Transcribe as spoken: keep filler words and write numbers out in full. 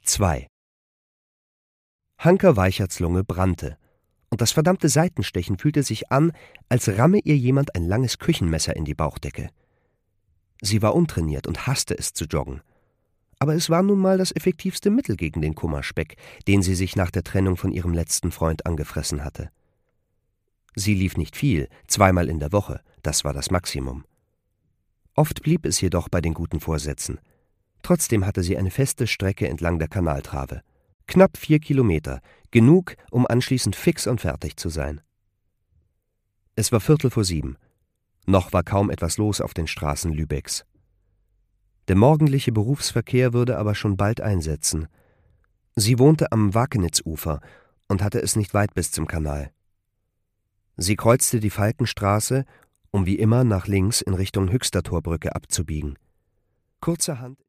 zwei. Hanker Weicherts Lunge brannte, und das verdammte Seitenstechen fühlte sich an, als ramme ihr jemand ein langes Küchenmesser in die Bauchdecke. Sie war untrainiert und hasste es zu joggen. Aber es war nun mal das effektivste Mittel gegen den Kummerspeck, den sie sich nach der Trennung von ihrem letzten Freund angefressen hatte. Sie lief nicht viel, zweimal in der Woche, das war das Maximum. Oft blieb es jedoch bei den guten Vorsätzen. Trotzdem hatte sie eine feste Strecke entlang der Kanaltrave. Knapp vier Kilometer, genug, um anschließend fix und fertig zu sein. Es war Viertel vor sieben. Noch war kaum etwas los auf den Straßen Lübecks. Der morgendliche Berufsverkehr würde aber schon bald einsetzen. Sie wohnte am Wakenitzufer und hatte es nicht weit bis zum Kanal. Sie kreuzte die Falkenstraße, um wie immer nach links in Richtung Hüxtertorbrücke abzubiegen. Kurzerhand